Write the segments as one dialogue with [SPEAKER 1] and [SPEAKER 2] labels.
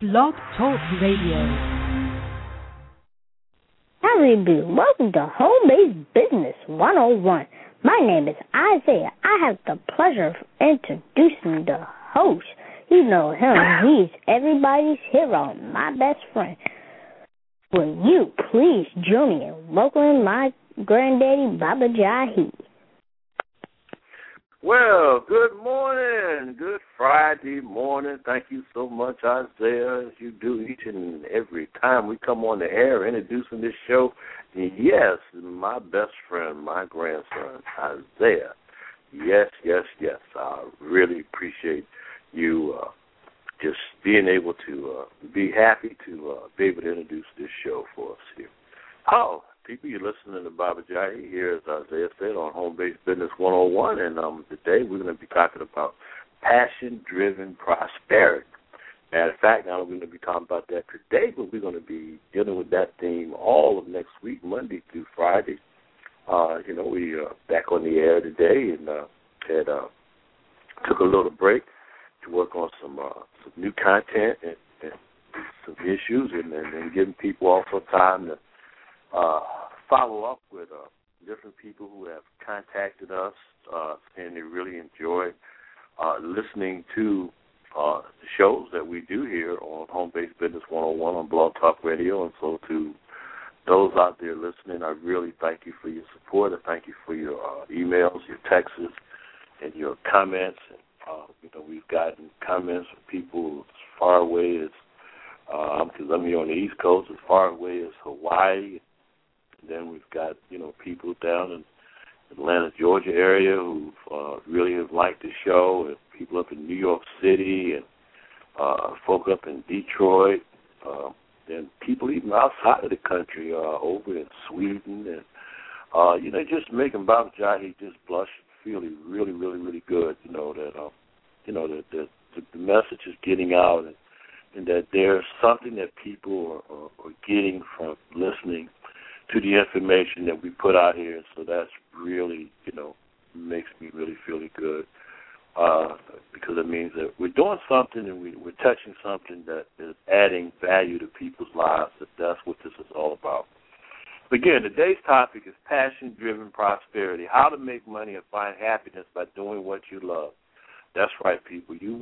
[SPEAKER 1] Blog Talk Radio.
[SPEAKER 2] Howdy, welcome to Home-Based Business 101. My name is Isaiah. I have the pleasure of introducing the host. You know him. He's everybody's hero, my best friend. Will you please join me in welcoming my granddaddy, Baba Jahi?
[SPEAKER 3] Well, good morning. Good Friday morning. Thank you so much, Isaiah, as you do each and every time we come on the air introducing this show. And yes, my best friend, my grandson, Isaiah. Yes. I really appreciate you just being able to be happy to be able to introduce this show for us here. Oh, people, you're listening to Baba Jahi here, as Isaiah said, on Home-Based Business 101, and today we're going to be talking about passion-driven prosperity. Matter of fact, not only are we going to be talking about that today, but we're going to be dealing with that theme all of next week, Monday through Friday. We back on the air today and took a little break to work on some new content and some issues, and giving people also time to follow up with different people who have contacted us, and they really enjoy listening to the shows that we do here on Home-Based Business 101 on Blog Talk Radio. And so to those out there listening, I really thank you for your support. I thank you for your emails, your texts, and your comments. And, we've gotten comments from people as far away as, because I'm here on the East Coast, as far away as Hawaii. And then we've got, people down in Atlanta, Georgia area who really have liked the show, and people up in New York City, and folk up in Detroit, and people even outside of the country, over in Sweden, and just making Baba Jahi just blush and feel really, really, really good. That the message is getting out, and that there's something that people are getting from listening to the information that we put out here. So that's really, makes me really feel good, because it means that we're doing something and we're touching something that is adding value to people's lives. That's what this is all about. Again, today's topic is passion-driven prosperity, how to make money and find happiness by doing what you love. That's right, people. You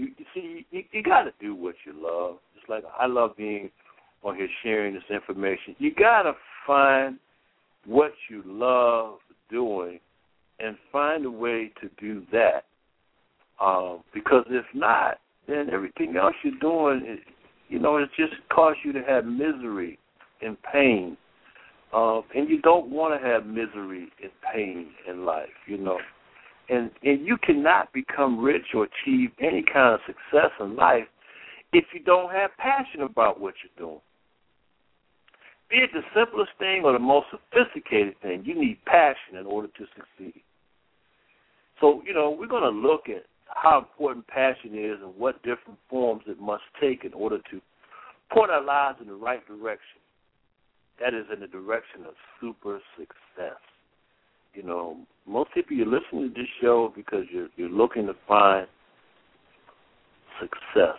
[SPEAKER 3] got to do what you love. Just like I love being on here sharing this information. You got to find what you love doing and find a way to do that. Because if not, then everything else you're doing, it just causes you to have misery and pain. And you don't want to have misery and pain in life, And you cannot become rich or achieve any kind of success in life if you don't have passion about what you're doing. Be it the simplest thing or the most sophisticated thing, you need passion in order to succeed. So, we're going to look at how important passion is and what different forms it must take in order to point our lives in the right direction. That is, in the direction of super success. Most people, you're listening to this show because you're looking to find success,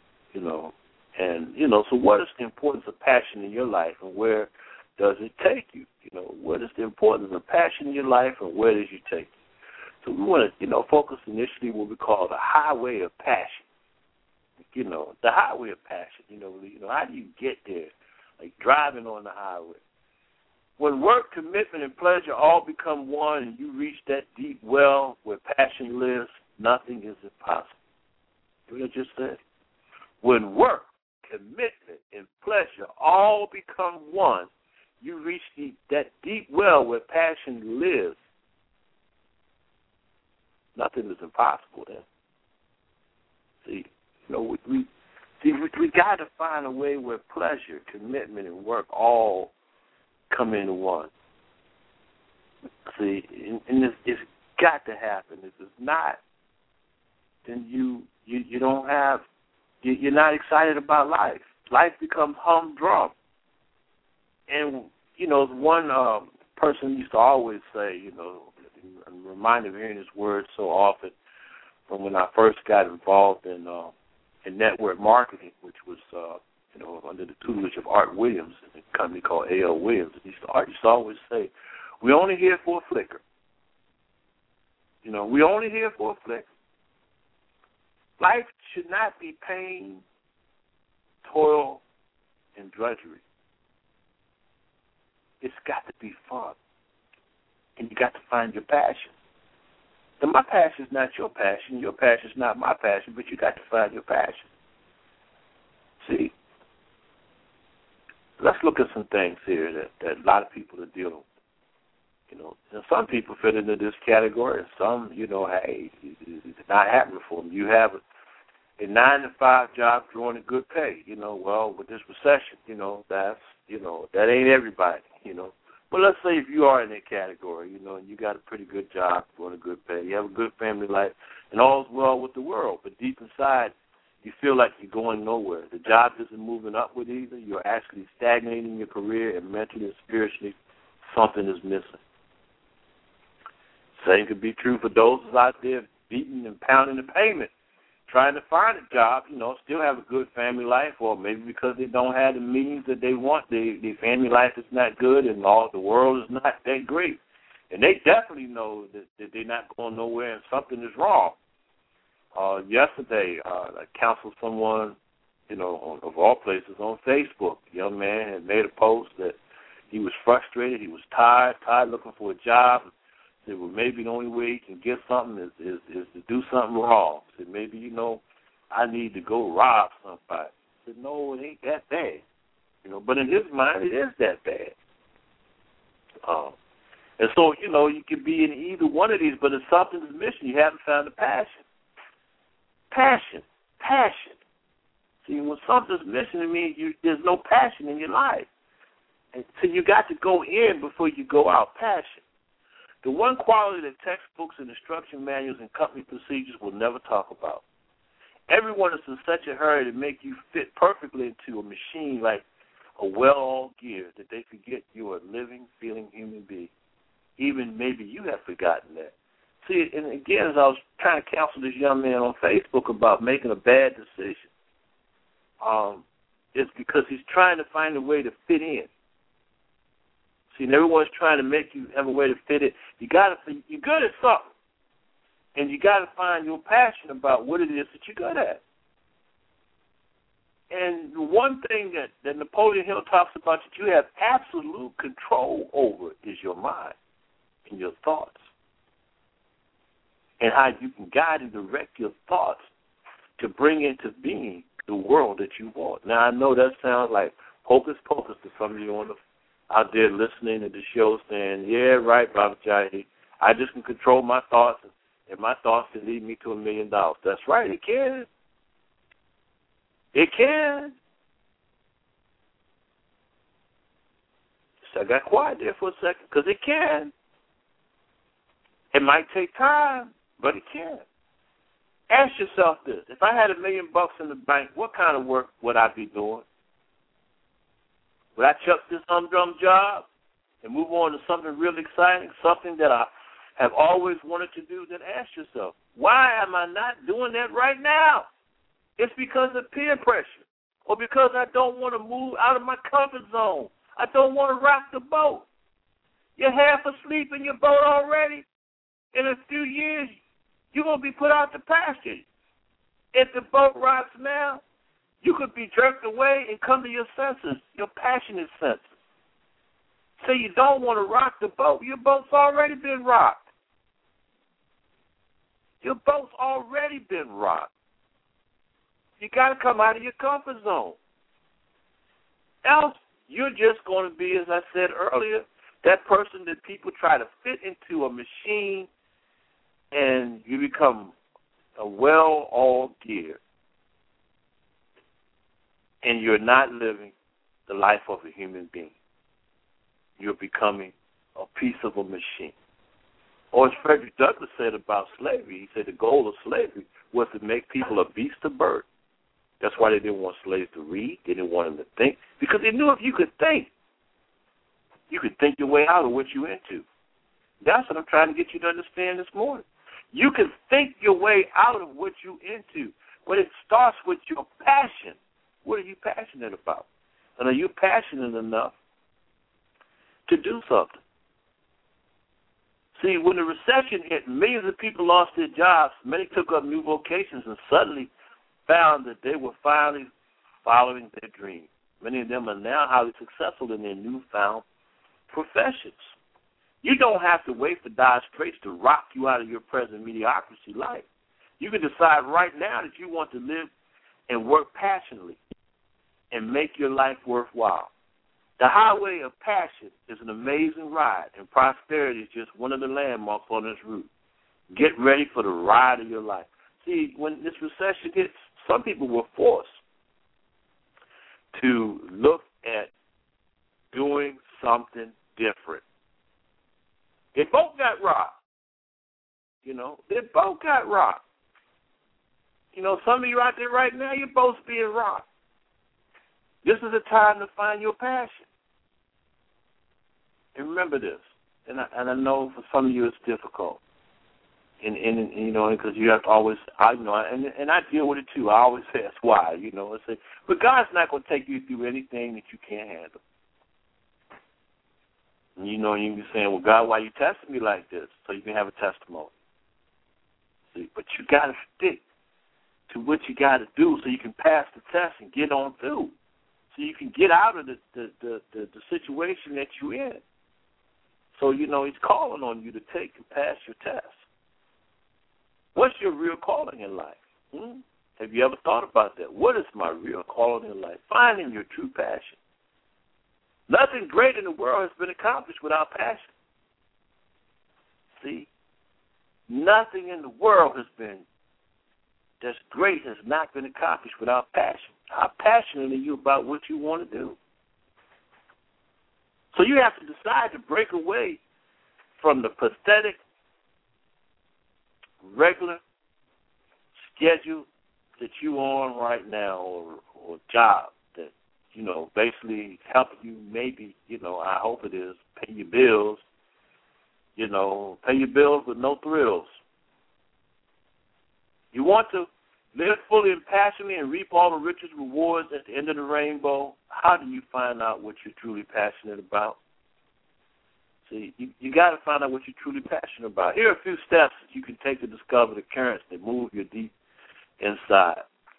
[SPEAKER 3] And, so what is the importance of passion in your life, and where does it take you? What is the importance of passion in your life, and where does it take you? So we want to, focus initially what we call the highway of passion. The highway of passion, how do you get there? Like driving on the highway. When work, commitment, and pleasure all become one and you reach that deep well where passion lives, nothing is impossible. What I just said? When work, commitment, and pleasure all become one, you reach that deep well where passion lives, nothing is impossible then. See, we got to find a way where pleasure, commitment, and work all come into one. See, and it's got to happen. If it's not, then you don't have, you're not excited about life. Life becomes humdrum. And, one person used to always say, I'm reminded of hearing this word so often from when I first got involved in network marketing, which was was, under the tutelage of Art Williams, and a company called A.L. Williams. Art used to always say, we're only here for a flicker. We're only here for a flicker. Life should not be pain, toil, and drudgery. It's got to be fun. And you got to find your passion. And my passion is not your passion. Your passion is not my passion, but you got to find your passion. See, let's look at some things here that a lot of people are dealing with. And some people fit into this category, and some, hey, it's not happening for them. You have a 9-to-5 job drawing a good pay. Well, with this recession, that ain't everybody, But let's say if you are in that category, and you got a pretty good job, doing a good pay, you have a good family life, and all's well with the world, but deep inside, you feel like you're going nowhere. The job isn't moving upward either. You're actually stagnating in your career, and mentally and spiritually, something is missing. Same could be true for those out there beating and pounding the pavement, trying to find a job, still have a good family life, or maybe because they don't have the means that they want, their family life is not good and all the world is not that great. And they definitely know that they're not going nowhere and something is wrong. Yesterday, I counseled someone, of all places, on Facebook. A young man had made a post that he was frustrated, he was tired looking for a job. Said, well, maybe the only way he can get something is to do something wrong. Said, maybe, I need to go rob somebody. Said, no, it ain't that bad. But in his mind, it is that bad. And so, you could be in either one of these, but if something's missing, you haven't found the passion. Passion. See, when something's missing, it means there's no passion in your life. And so you got to go in before you go out. Passion. The one quality that textbooks and instruction manuals and company procedures will never talk about. Everyone is in such a hurry to make you fit perfectly into a machine like a well-oiled gear that they forget you're a living, feeling human being. Even maybe you have forgotten that. See, and again, as I was trying to counsel this young man on Facebook about making a bad decision, it's because he's trying to find a way to fit in. See, and everyone's trying to make you have a way to fit it. You're good at something, and you got to find your passion about what it is that you're good at. And the one thing that Napoleon Hill talks about that you have absolute control over is your mind and your thoughts, and how you can guide and direct your thoughts to bring into being the world that you want. Now, I know that sounds like hocus pocus to some of you out there listening to the show saying, yeah, right, Baba Jahi, I just can control my thoughts, and my thoughts can lead me to $1 million. That's right, it can. It can. So I got quiet there for a second, because it can. It might take time, but it can. Ask yourself this. If I had $1 million in the bank, what kind of work would I be doing? Would I chuck this humdrum job and move on to something really exciting, something that I have always wanted to do? Then ask yourself, why am I not doing that right now? It's because of peer pressure, or because I don't want to move out of my comfort zone. I don't want to rock the boat. You're half asleep in your boat already. In a few years, you're going to be put out to pasture. If the boat rocks now, you could be jerked away and come to your senses, your passionate senses. Say you don't want to rock the boat. Your boat's already been rocked. Your boat's already been rocked. You got to come out of your comfort zone. Else, you're just going to be, as I said earlier, that person that people try to fit into a machine, and you become a well-oiled gear. And you're not living the life of a human being. You're becoming a piece of a machine. Or as Frederick Douglass said about slavery, he said the goal of slavery was to make people a beast of burden. That's why they didn't want slaves to read. They didn't want them to think. Because they knew if you could think your way out of what you're into. That's what I'm trying to get you to understand this morning. You can think your way out of what you're into, but it starts with your passion. What are you passionate about? And are you passionate enough to do something? See, when the recession hit, millions of people lost their jobs. Many took up new vocations and suddenly found that they were finally following their dream. Many of them are now highly successful in their newfound professions. You don't have to wait for dire straits to rock you out of your present mediocrity life. You can decide right now that you want to live and work passionately and make your life worthwhile. The highway of passion is an amazing ride, and prosperity is just one of the landmarks on this route. Get ready for the ride of your life. See, when this recession hits, some people were forced to look at doing something different. They both got robbed. They both got robbed. Some of you out there right now, you're both being robbed. This is a time to find your passion. And remember this, and I know for some of you it's difficult, and because you have to always, and I deal with it too. I always ask why, but God's not going to take you through anything that you can't handle. And you can be saying, well, God, why you testing me like this? So you can have a testimony. See, but you got to stick to what you got to do so you can pass the test and get on through. So you can get out of the situation that you're in. So, He's calling on you to take and pass your test. What's your real calling in life? Have you ever thought about that? What is my real calling in life? Finding your true passion. Nothing great in the world has been accomplished without passion. See? Nothing in the world that's great has not been accomplished without passion. How passionate are you about what you want to do? So you have to decide to break away from the pathetic, regular schedule that you're on right now or job that, basically helping you maybe, I hope it is, pay your bills, pay your bills with no thrills. You want to live fully and passionately and reap all the richest rewards at the end of the rainbow. How do you find out what you're truly passionate about? See, you got to find out what you're truly passionate about. Here are a few steps that you can take to discover the currents that move you deep inside.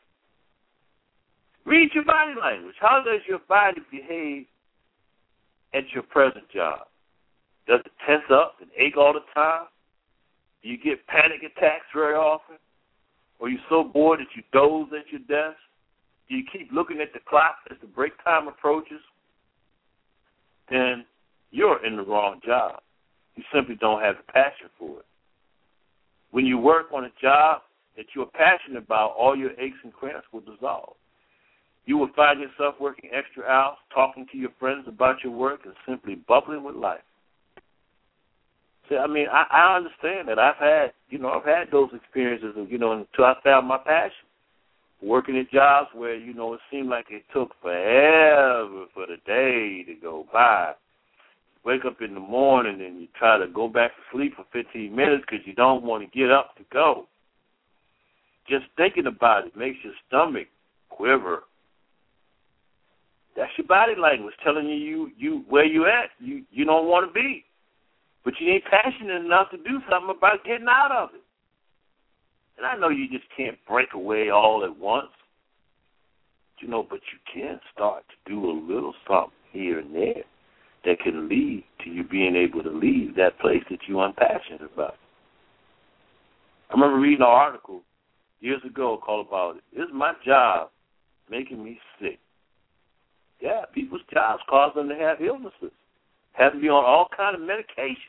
[SPEAKER 3] Read your body language. How does your body behave at your present job? Does it tense up and ache all the time? Do you get panic attacks very often? Or are you so bored that you doze at your desk? Do you keep looking at the clock as the break time approaches? Then you're in the wrong job. You simply don't have the passion for it. When you work on a job that you're passionate about, all your aches and cramps will dissolve. You will find yourself working extra hours, talking to your friends about your work, and simply bubbling with life. See, I understand that. I've had those experiences, until I found my passion. Working at jobs where, it seemed like it took forever for the day to go by. Wake up in the morning and you try to go back to sleep for 15 minutes because you don't want to get up to go. Just thinking about it makes your stomach quiver. That's your body language telling you where you at. You don't want to be. But you ain't passionate enough to do something about getting out of it. And I know you just can't break away all at once. But you can start to do a little something here and there that can lead to you being able to leave that place that you're unpassionate about. I remember reading an article years ago called about, "Is my job making me sick?" Yeah, people's jobs cause them to have illnesses, have to be on all kind of medication.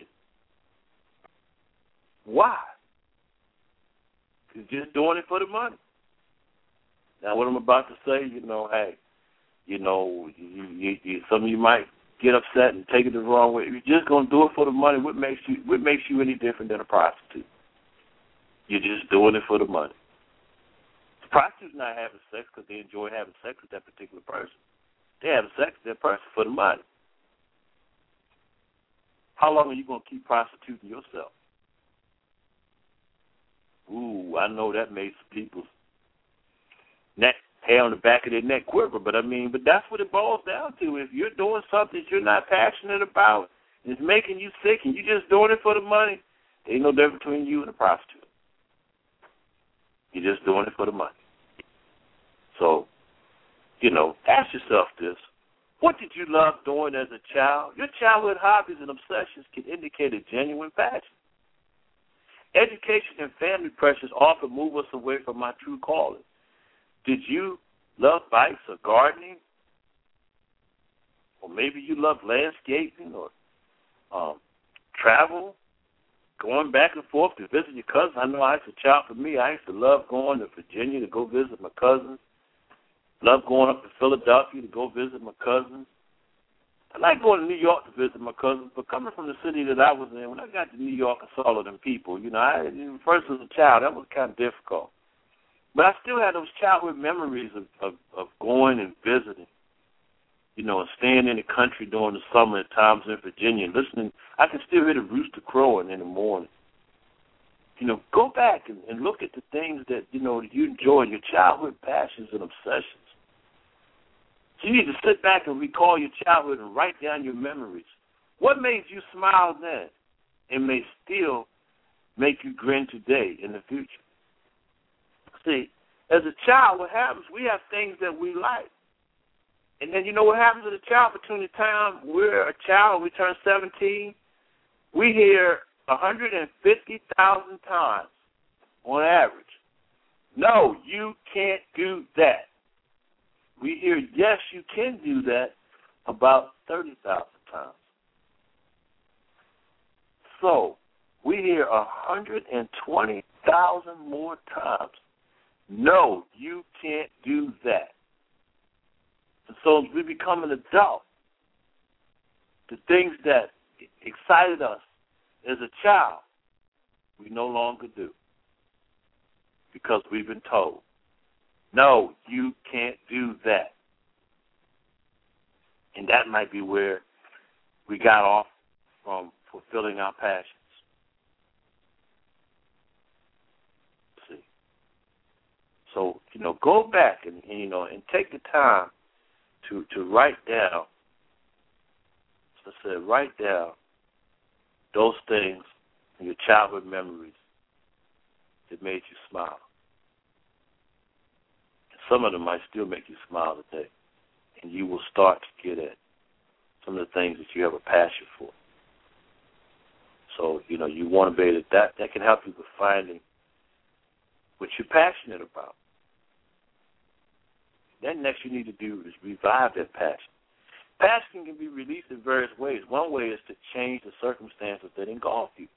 [SPEAKER 3] Why? Because just doing it for the money. Now, what I'm about to say, some of you might get upset and take it the wrong way. If you're just going to do it for the money, what makes you any different than a prostitute? You're just doing it for the money. The prostitute's not having sex because they enjoy having sex with that particular person. They're having sex with that person for the money. How long are you going to keep prostituting yourself? Ooh, I know that made some people's neck hair on the back of their neck quiver. But that's what it boils down to. If you're doing something that you're not passionate about and it's making you sick and you're just doing it for the money, there ain't no difference between you and a prostitute. You're just doing it for the money. So, ask yourself this. What did you love doing as a child? Your childhood hobbies and obsessions can indicate a genuine passion. Education and family pressures often move us away from our true calling. Did you love bikes or gardening? Or maybe you love landscaping or travel, going back and forth to visit your cousins. I know as a child, for me, I used to love going to Virginia to go visit my cousins. Love going up to Philadelphia to go visit my cousins. I like going to New York to visit my cousins, but coming from the city that I was in, when I got to New York and saw all of them people, first as a child, that was kind of difficult. But I still had those childhood memories of going and visiting, and staying in the country during the summer at times in Virginia and listening. I can still hear the rooster crowing in the morning. Go back and look at the things that, you enjoy, your childhood passions and obsessions. So you need to sit back and recall your childhood and write down your memories. What made you smile then and may still make you grin today in the future? See, as a child, what happens, we have things that we like. And then what happens to the child between the time we're a child and we turn 17? We hear 150,000 times on average, no, you can't do that. We hear, yes, you can do that about 30,000 times. So we hear 120,000 more times, no, you can't do that. And so as we become an adult, the things that excited us as a child, we no longer do because we've been told, no, you can't do that. And that might be where we got off from fulfilling our passions. See? So, go back and take the time to write down, as I said, write down those things in your childhood memories that made you smile. And some of them might still make you smile today, and you will start to get at some of the things that you have a passion for. So, you want to be able to, that can help you with finding what you're passionate about. Then next you need to do is revive that passion. Passion can be released in various ways. One way is to change the circumstances that engulf you.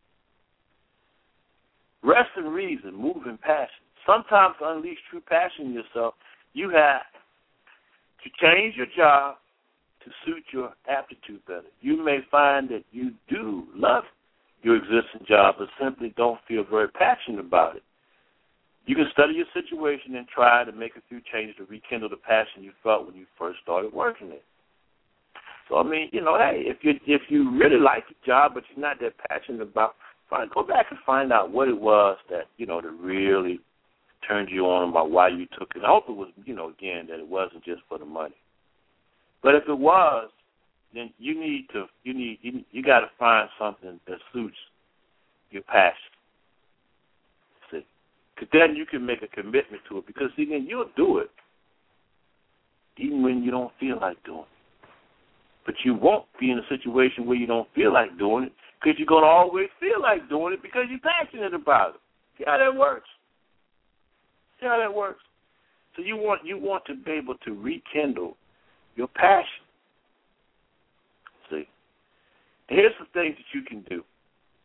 [SPEAKER 3] Rest and reason, move in passion. Sometimes to unleash true passion in yourself, you have to change your job to suit your aptitude better. You may find that you do love your existing job, but simply don't feel very passionate about it. You can study your situation and try to make a few changes to rekindle the passion you felt when you first started working it. So, hey, if you really like your job, but you're not that passionate about, go back and find out what it was that, that really turned you on about why you took it. I hope it was, again, that it wasn't just for the money. But if it was, then you got to find something that suits your passion. See, because then you can make a commitment to it. Because then you'll do it, even when you don't feel like doing it. But you won't be in a situation where you don't feel like doing it, because you're going to always feel like doing it because you're passionate about it. See how that works? See how that works? So you want to be able to rekindle your passion. See? And here's some things that you can do.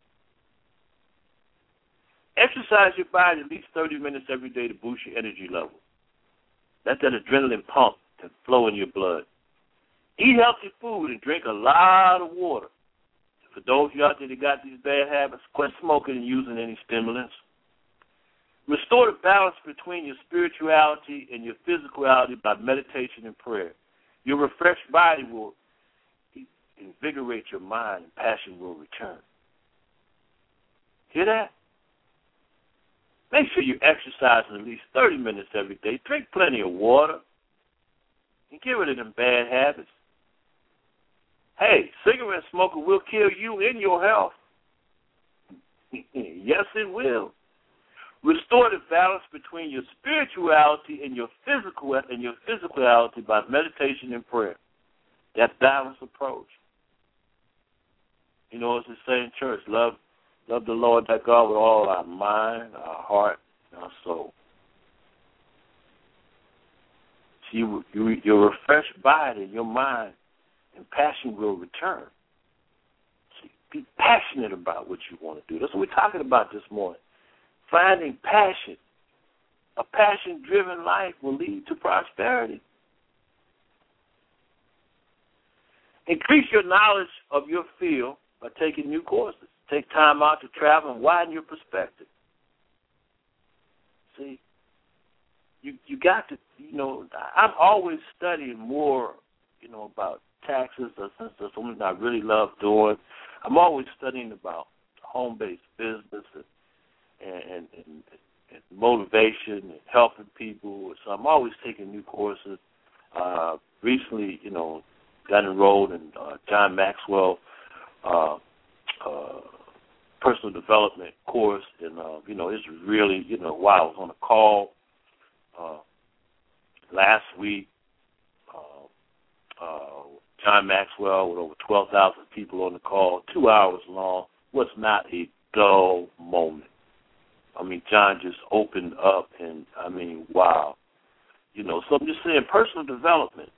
[SPEAKER 3] Exercise your body at least 30 minutes every day to boost your energy level. Let that adrenaline pump and flow in your blood. Eat healthy food and drink a lot of water. For those of you out there that got these bad habits, quit smoking and using any stimulants. Restore the balance between your spirituality and your physicality by meditation and prayer. Your refreshed body will invigorate your mind and passion will return. Hear that? Make sure you exercise at least 30 minutes every day. Drink plenty of water. And get rid of them bad habits. Hey, cigarette smoking will kill you and your health. Yes, it will. Restore the balance between your spirituality and your physicality by meditation and prayer. That balanced approach. You know, as they say in church, love the Lord thy God with all our mind, our heart, and our soul. See, your refreshed body, your mind, and passion will return. See, be passionate about what you want to do. That's what we're talking about this morning. Finding passion. A passion-driven life will lead to prosperity. Increase your knowledge of your field by taking new courses. Take time out to travel and widen your perspective. See, you got to, I'm always studying more, about taxes. That's something I really love doing. I'm always studying about home-based business and motivation and helping people. So I'm always taking new courses. Recently, got enrolled in John Maxwell personal development course, and it's really, while I was on a call last week, John Maxwell with over 12,000 people on the call, 2 hours long, was not a dull moment. I mean, John just opened up, and wow. So I'm just saying, personal development,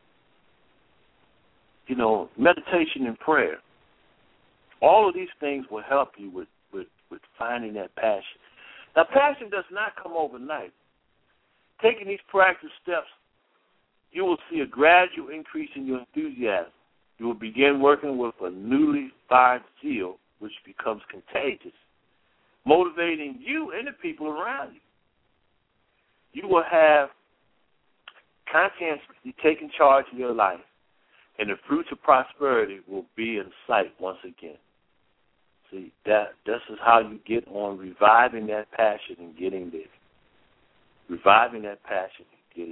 [SPEAKER 3] meditation and prayer, all of these things will help you with finding that passion. Now, passion does not come overnight. Taking these practice steps, you will see a gradual increase in your enthusiasm. You will begin working with a newly fired zeal, which becomes contagious, motivating you and the people around you. You will have conscientiously taken charge of your life, and the fruits of prosperity will be in sight once again. See, this is how you get on reviving that passion and getting there. Reviving that passion and getting,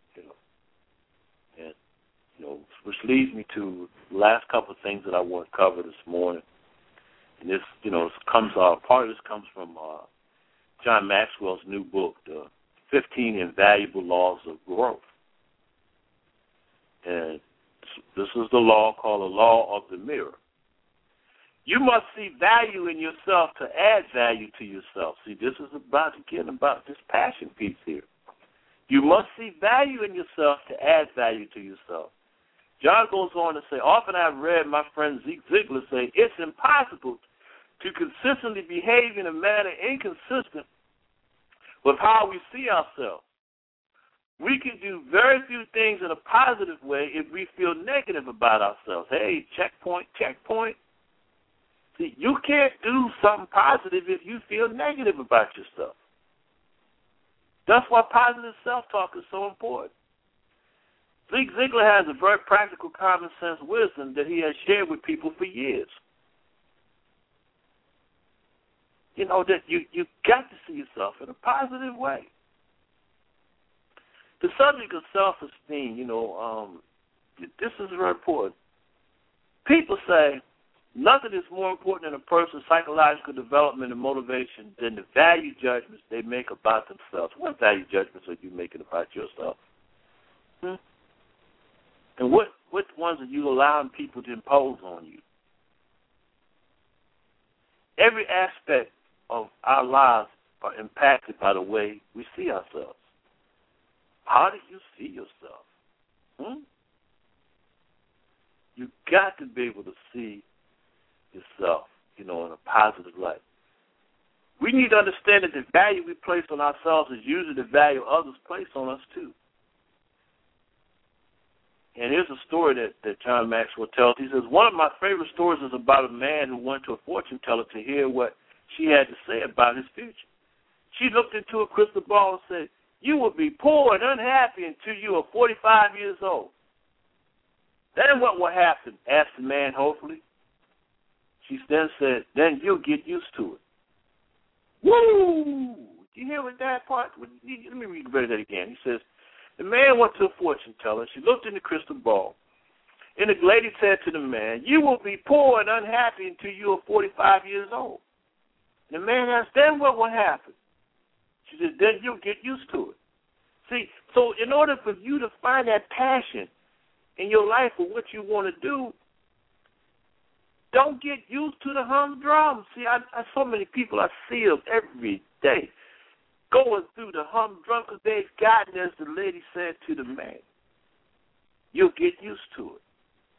[SPEAKER 3] and which leads me to the last couple of things that I want to cover this morning. And this, part of this comes from John Maxwell's new book, The 15 Invaluable Laws of Growth. And this is the law called the law of the mirror. You must see value in yourself to add value to yourself. See, this is about this passion piece here. You must see value in yourself to add value to yourself. John goes on to say, often I've read my friend Zeke Ziglar say, it's impossible to consistently behave in a manner inconsistent with how we see ourselves. We can do very few things in a positive way if we feel negative about ourselves. Hey, checkpoint. See, you can't do something positive if you feel negative about yourself. That's why positive self-talk is so important. Zeke Ziglar has a very practical, common sense wisdom that he has shared with people for years. That you got to see yourself in a positive way. The subject of self-esteem, this is very important. People say nothing is more important in a person's psychological development and motivation than the value judgments they make about themselves. What value judgments are you making about yourself? And what ones are you allowing people to impose on you? Every aspect of our lives are impacted by the way we see ourselves. How do you see yourself? You got to be able to see yourself, in a positive light. We need to understand that the value we place on ourselves is usually the value others place on us too. And here's a story that John Maxwell tells. He says, one of my favorite stories is about a man who went to a fortune teller to hear what she had to say about his future. She looked into a crystal ball and said, you will be poor and unhappy until you are 45 years old. Then what will happen? Asked the man hopefully. She then said, then you'll get used to it. Woo! you hear what that part? Let me read that again. He says, the man went to a fortune teller. She looked in the crystal ball. And the lady said to the man, you will be poor and unhappy until you are 45 years old. And the man asked, then what will happen? She said, then you'll get used to it. See, so in order for you to find that passion in your life for what you want to do, don't get used to the humdrum. See, I so many people, I see them every day going through the humdrum because they've gotten, as the lady said to the man, you'll get used to it.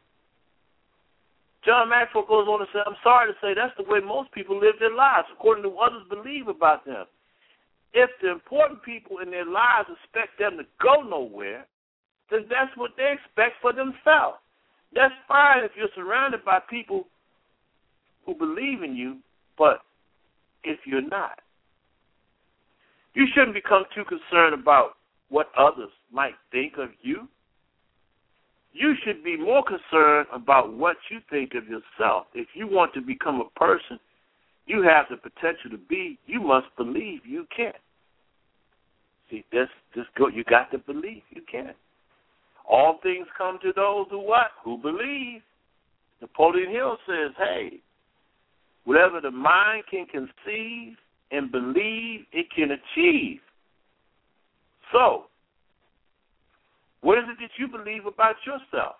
[SPEAKER 3] John Maxwell goes on to say, I'm sorry to say that's the way most people live their lives, according to what others believe about them. If the important people in their lives expect them to go nowhere, then that's what they expect for themselves. That's fine if you're surrounded by people who believe in you, but if you're not, you shouldn't become too concerned about what others might think of you. You should be more concerned about what you think of yourself. If you want to become a person you have the potential to be, you must believe you can. See, you got to believe you can. All things come to those who what? Who believe. Napoleon Hill says, hey, whatever the mind can conceive and believe, it can achieve. So, what is it that you believe about yourself?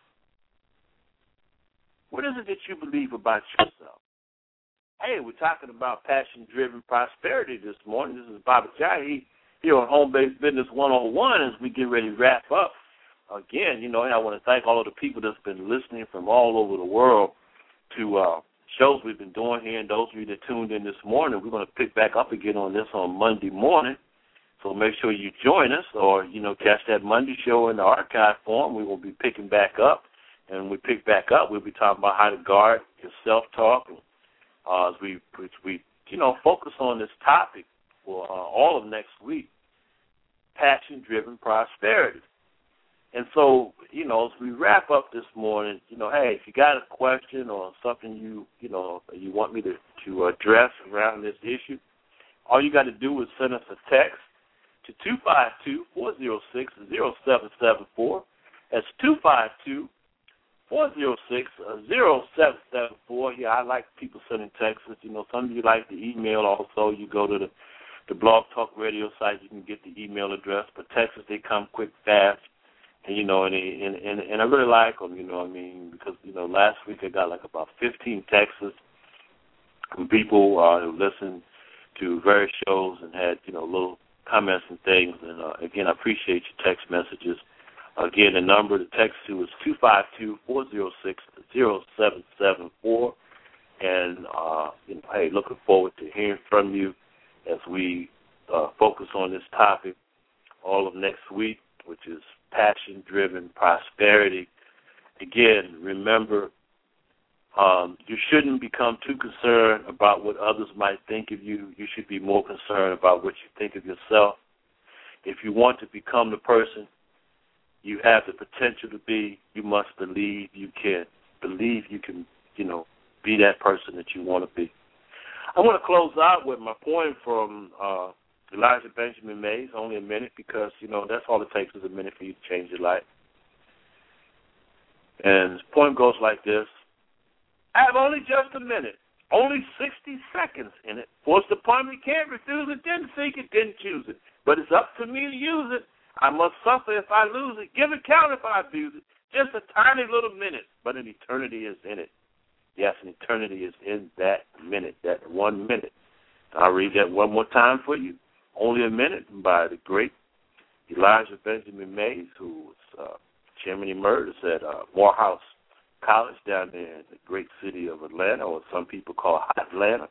[SPEAKER 3] What is it that you believe about yourself? Hey, we're talking about passion-driven prosperity this morning. This is Baba Jahi here on Home-Based Business 101 as we get ready to wrap up. Again, and I want to thank all of the people that's been listening from all over the world to shows we've been doing here, and those of you that tuned in this morning. We're going to pick back up again on this on Monday morning. So make sure you join us or, catch that Monday show in the archive form. We will be picking back up. And when we pick back up, we'll be talking about how to guard your self-talk. As we focus on this topic for all of next week, passion-driven prosperity. And so, as we wrap up this morning, hey, if you got a question or something you want me to address around this issue, all you got to do is send us a text to 252-406-0774. That's 252-406-0774. Yeah, I like people sending texts. Some of you like the email also. You go to the Blog Talk Radio site, you can get the email address. But texts, they come quick, fast. And, and I really like them, because, last week I got like about 15 texts from people who listened to various shows and had, little comments and things. And, again, I appreciate your text messages. Again, the number to text to is 252-406-0774. And, hey, looking forward to hearing from you as we focus on this topic all of next week, which is passion-driven prosperity. Again, remember, you shouldn't become too concerned about what others might think of you. You should be more concerned about what you think of yourself. If you want to become the person you have the potential to be, you must believe you can. Believe you can, be that person that you want to be. I want to close out with my poem from Elijah Benjamin Mays, only a minute, because, that's all it takes is a minute for you to change your life. And the poem goes like this. I have only just a minute, only 60 seconds in it. Forced upon me, can't refuse it, didn't seek it, didn't choose it. But it's up to me to use it. I must suffer if I lose it, give account if I abuse it. Just a tiny little minute, but an eternity is in it. Yes, an eternity is in that minute, that 1 minute. I'll read that one more time for you. Only a Minute by the great Elijah Benjamin Mays, who was chairman emeritus at Morehouse College down there in the great city of Atlanta, or some people call Atlanta.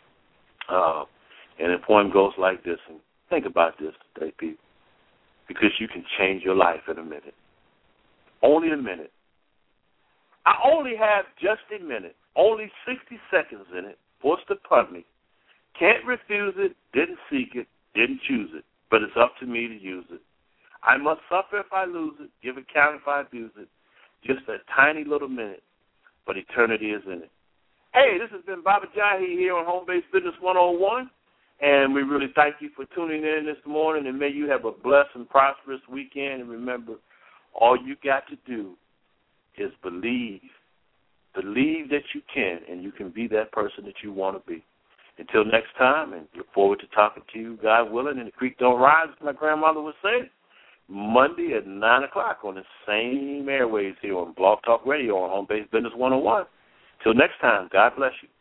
[SPEAKER 3] And the poem goes like this, and think about this today, people, because you can change your life in a minute. Only a minute. I only have just a minute, only 60 seconds in it, forced upon me. Can't refuse it, didn't seek it, didn't choose it, but it's up to me to use it. I must suffer if I lose it, give account if I abuse it. Just a tiny little minute, but eternity is in it. Hey, this has been Baba Jahi here on Home Based Business 101. And we really thank you for tuning in this morning, and may you have a blessed and prosperous weekend. And remember, all you got to do is believe. Believe that you can, and you can be that person that you want to be. Until next time, and look forward to talking to you, God willing, and the creek don't rise, as my grandmother would say, Monday at 9 o'clock on the same airwaves here on Blog Talk Radio on Home Base Business 101. Till next time, God bless you.